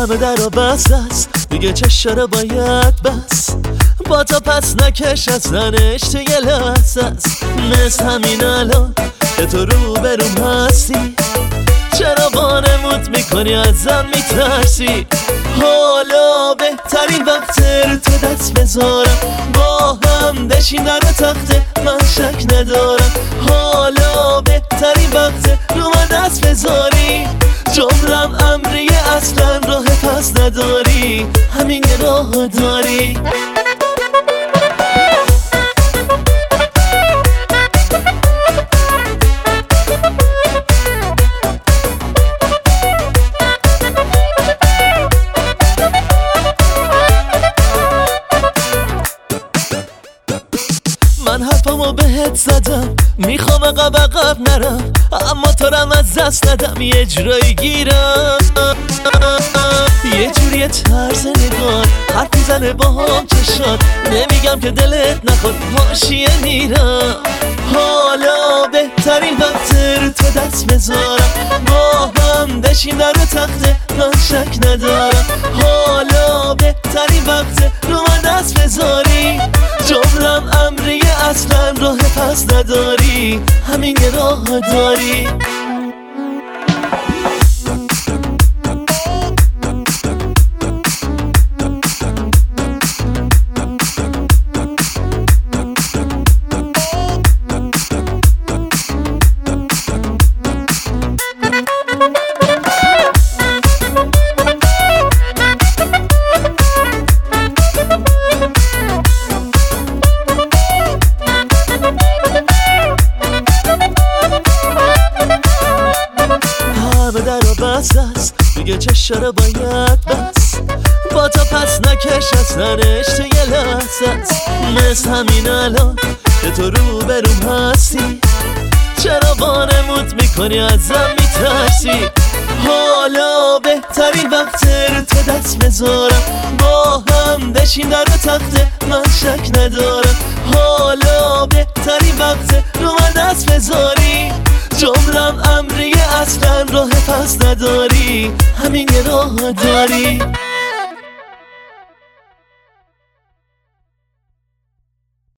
همه در رو بست است دیگه چشا رو باید بس، با تا پس نکش از زنش تو یه لحظه است. مثل همین الان که تو رو بروم هستی، چرا وانمود میکنی ازم میترسی؟ حالا بهترین وقت رو تو دست بذارم، با هم بشین در تخته من شک ندارم. حالا بهترین وقت رو من دست بذاری، جمرم امریه اصلا راه پس نداری، همین یه راه داری. من حرفمو بهت زدم میخوام عقب نرم، اما تو رم از دست ندم یه جورایی گیرم. یه جوری طرز نگاه حرف میزنه با هم چشات، نمیگم که دلت نخواد حاشیه میرم. حالا بهترین وقت رو تو دست بذارم، با هم بشین در تخته من شک ندارم. حالا بهترین وقت رو من دست بذاری، جمرم امریه اصلا راه پس نداری، همین یه راه داری. همه در رو بست است دیگه چشا رو باید بس، با تا پس نکش از زنش تو یه لحظه است. مثل همین الان که تو رو بروم هستی، چرا وانمود میکنی ازم میترسی؟ حالا بهترین وقت رو تو دست بذارم، با هم بشین در تخته من شک ندارم. حالا بهترین وقت رو من دست بذاری، جمرم امریه اصلا راه پس نداری، همین یه راه داری.